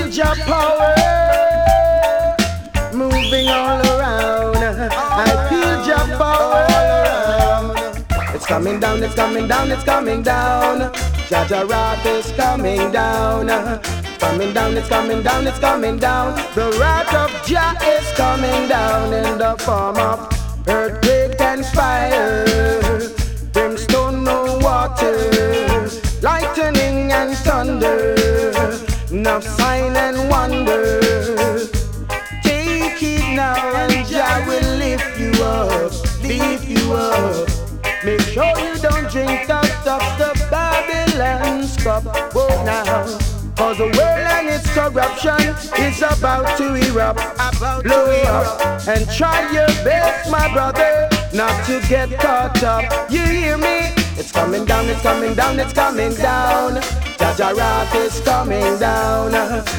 feel your power moving all around. I feel your power. It's coming down, it's coming down, it's coming down. Jah Jah wrath is coming down. Coming down, it's coming down, it's coming down. The wrath of Jah is coming down in the form of earthquake and fire, brimstone, no water, lightning and thunder, enough sign and wonder. Take it now and Jah will lift you up, lift you up. Make sure you don't drink the Babylon's cup. Whoa now, cause the world and its corruption is about to erupt, blow up. And try your best, my brother, not to get caught up. You hear me? It's coming down, it's coming down, it's coming down. Jah Jah wrath is coming down.